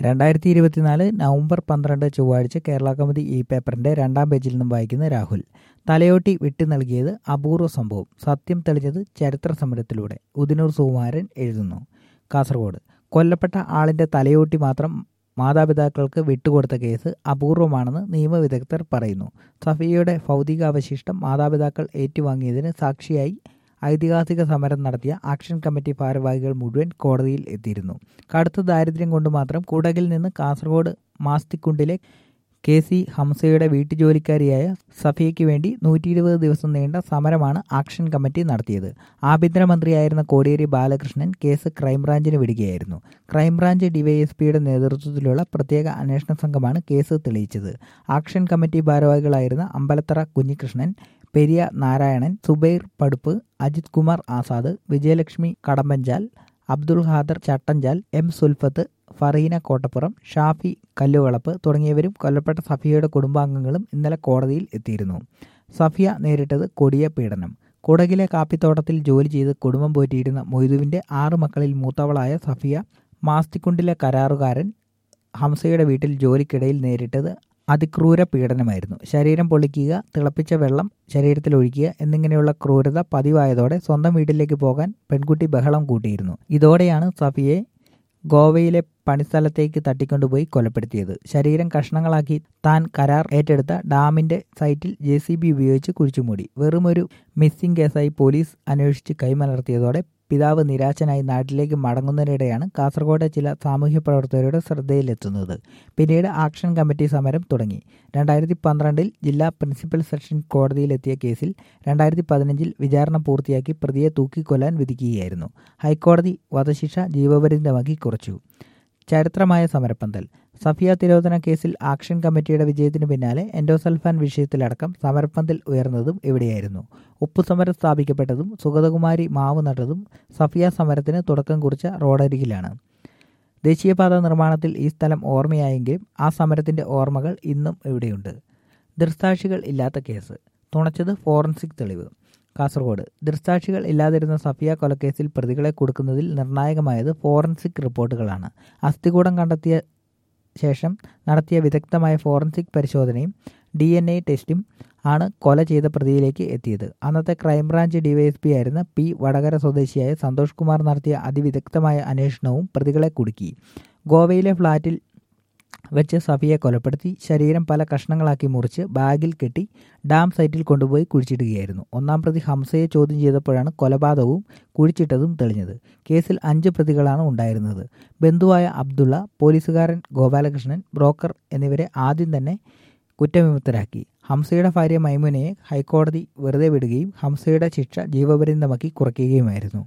2024 November 12 ചൊവ്വാഴ്ച കേരള കൗമുദി ഈ പേപ്പറിന്റെ 2-ാം പേജിൽ നിന്നും വായിക്കുന്ന രാഹുൽ. തലയോട്ടി വിട്ടു നൽകിയത് അപൂർവ സംഭവം, സത്യം തെളിഞ്ഞത് ചരിത്ര സമരത്തിലൂടെ. ഉദിനൂർ സുകുമാരൻ എഴുതുന്നു. കാസർഗോഡ്. കൊല്ലപ്പെട്ട ആളിന്റെ തലയോട്ടി മാത്രം മാതാപിതാക്കൾക്ക് വിട്ടുകൊടുത്ത കേസ് അപൂർവമാണെന്ന് നിയമവിദഗ്ധർ പറയുന്നു. സഫിയയുടെ ഭൗതികാവശിഷ്ടം മാതാപിതാക്കൾ ഏറ്റുവാങ്ങിയതിന് സാക്ഷിയായി ഐതിഹാസിക സമരം നടത്തിയ ആക്ഷൻ കമ്മിറ്റി ഭാരവാഹികൾ മുഴുവൻ കോടതിയിൽ എത്തിയിരുന്നു. കടുത്ത ദാരിദ്ര്യം കൊണ്ട് മാത്രം കുടകിൽ നിന്ന് കാസർഗോഡ് മാസ്തിക്കുണ്ടിലെ KC ഹംസയുടെ വീട്ടുജോലിക്കാരിയായ സഫിയയ്ക്ക് വേണ്ടി 120 ദിവസം നീണ്ട സമരമാണ് ആക്ഷൻ കമ്മിറ്റി നടത്തിയത്. ആഭ്യന്തരമന്ത്രിയായിരുന്ന കോടിയേരി ബാലകൃഷ്ണൻ കേസ് ക്രൈംബ്രാഞ്ചിന് വിടുകയായിരുന്നു. ക്രൈംബ്രാഞ്ച് ഡിവൈഎസ്പിയുടെ നേതൃത്വത്തിലുള്ള പ്രത്യേക അന്വേഷണ സംഘമാണ് കേസ് തെളിയിച്ചത്. ആക്ഷൻ കമ്മിറ്റി ഭാരവാഹികളായിരുന്ന അമ്പലത്തറ കുഞ്ഞികൃഷ്ണൻ, പെരിയ നാരായണൻ, സുബൈർ പടുപ്പ്, അജിത് കുമാർ ആസാദ്, വിജയലക്ഷ്മി കടമ്പഞ്ചാൽ, അബ്ദുൾ ഖാദർ ചട്ടഞ്ചാൽ, M സുൽഫത്ത്, ഫറീന കോട്ടപ്പുറം, ഷാഫി കല്ലുവളപ്പ് തുടങ്ങിയവരും കൊല്ലപ്പെട്ട സഫിയയുടെ കുടുംബാംഗങ്ങളും ഇന്നലെ കോടതിയിൽ എത്തിയിരുന്നു. സഫിയ നേരിട്ടത് കൊടിയ പീഡനം. കുടകിലെ കാപ്പിത്തോട്ടത്തിൽ ജോലി ചെയ്ത് കുടുംബം പോറ്റിയിരുന്ന മൊയ്തുവിന്റെ 6 മക്കളിൽ മൂത്തവളായ സഫിയ മാസ്തിക്കുണ്ടിലെ കരാറുകാരൻ ഹംസയുടെ വീട്ടിൽ ജോലിക്കിടയിൽ നേരിട്ടത് അതിക്രൂര പീഡനമായിരുന്നു. ശരീരം പൊളിക്കുക, തിളപ്പിച്ച വെള്ളം ശരീരത്തിൽ ഒഴിക്കുക എന്നിങ്ങനെയുള്ള ക്രൂരത പതിവായതോടെ സ്വന്തം വീട്ടിലേക്ക് പോകാൻ പെൺകുട്ടി ബഹളം കൂട്ടിയിരുന്നു. ഇതോടെയാണ് സഫിയെ ഗോവയിലെ പണിസ്ഥലത്തേക്ക് തട്ടിക്കൊണ്ടുപോയി കൊലപ്പെടുത്തിയത്. ശരീരം കഷ്ണങ്ങളാക്കി താൻ കരാർ ഏറ്റെടുത്ത ഡാമിന്റെ സൈറ്റിൽ JCB ഉപയോഗിച്ച് കുഴിച്ചുമൂടി. വെറുമൊരു മിസ്സിംഗ് കേസായി പോലീസ് അന്വേഷിച്ച് കൈമലർത്തിയതോടെ പിതാവ് നിരാശനായി നാട്ടിലേക്ക് മടങ്ങുന്നതിനിടെയാണ് കാസർഗോഡ് ചില സാമൂഹ്യ പ്രവർത്തകരുടെ ശ്രദ്ധയിലെത്തുന്നത്. പിന്നീട് ആക്ഷൻ കമ്മിറ്റി സമരം തുടങ്ങി. 2012 ജില്ലാ പ്രിൻസിപ്പൽ സെഷൻ കോടതിയിലെത്തിയ കേസിൽ 2015 വിചാരണ പൂർത്തിയാക്കി പ്രതിയെ തൂക്കിക്കൊല്ലാൻ വിധിക്കുകയായിരുന്നു. ഹൈക്കോടതി വധശിക്ഷ ജീവപര്യന്തമാക്കി കുറച്ചു. ചരിത്രമായ സമരപ്പന്തൽ. സഫിയ തിരോധന കേസിൽ ആക്ഷൻ കമ്മിറ്റിയുടെ വിജയത്തിന് പിന്നാലെ എൻഡോസൾഫാൻ വിഷയത്തിലടക്കം സമരപ്പന്തൽ ഉയർന്നതും ഇവിടെയായിരുന്നു. ഉപ്പുസമരം സ്ഥാപിക്കപ്പെട്ടതും സുഗതകുമാരി മാവ് നട്ടതും സഫിയ സമരത്തിന് തുടക്കം കുറിച്ച റോഡരികിലാണ്. ദേശീയപാത നിർമ്മാണത്തിൽ ഈ സ്ഥലം ഓർമ്മയായെങ്കിലും ആ സമരത്തിന്റെ ഓർമ്മകൾ ഇന്നും ഇവിടെയുണ്ട്. ദൃക്സാക്ഷികൾ ഇല്ലാത്ത കേസ്, തുണച്ചത് ഫോറൻസിക് തെളിവ്. കാസർഗോഡ്. ദൃക്സാക്ഷികൾ ഇല്ലാതിരുന്ന സഫിയ കൊലക്കേസിൽ പ്രതികളെ കൊടുക്കുന്നതിൽ നിർണായകമായത് ഫോറൻസിക് റിപ്പോർട്ടുകളാണ്. അസ്ഥികൂടം കണ്ടെത്തിയ ശേഷം നടത്തിയ വിദഗ്ധമായ ഫോറൻസിക് പരിശോധനയും DNA ടെസ്റ്റും ആണ് കൊല ചെയ്ത പ്രതിയിലേക്ക് എത്തിയത്. അന്നത്തെ ക്രൈംബ്രാഞ്ച് DYSP ആയിരുന്ന P വടകര സ്വദേശിയായ സന്തോഷ് കുമാർ നടത്തിയ അതിവിദഗ്ധമായ അന്വേഷണവും പ്രതികളെ കുടുക്കി. ഗോവയിലെ ഫ്ളാറ്റിൽ വെച്ച് സഫിയെ കൊലപ്പെടുത്തി ശരീരം പല കഷ്ണങ്ങളാക്കി മുറിച്ച് ബാഗിൽ കെട്ടി ഡാം സൈറ്റിൽ കൊണ്ടുപോയി കുഴിച്ചിടുകയായിരുന്നു. 1-ാം പ്രതി ഹംസയെ ചോദ്യം ചെയ്തപ്പോഴാണ് കൊലപാതകവും കുഴിച്ചിട്ടതും തെളിഞ്ഞത്. കേസിൽ 5 പ്രതികളാണ് ഉണ്ടായിരുന്നത്. ബന്ധുവായ അബ്ദുള്ള, പോലീസുകാരൻ ഗോപാലകൃഷ്ണൻ, ബ്രോക്കർ എന്നിവരെ ആദ്യം തന്നെ കുറ്റവിമുക്തരാക്കി. ഹംസയുടെ ഭാര്യ മൈമുനയെ ഹൈക്കോടതി വെറുതെ വിടുകയും ഹംസയുടെ ശിക്ഷ ജീവപര്യന്തമാക്കി കുറയ്ക്കുകയുമായിരുന്നു.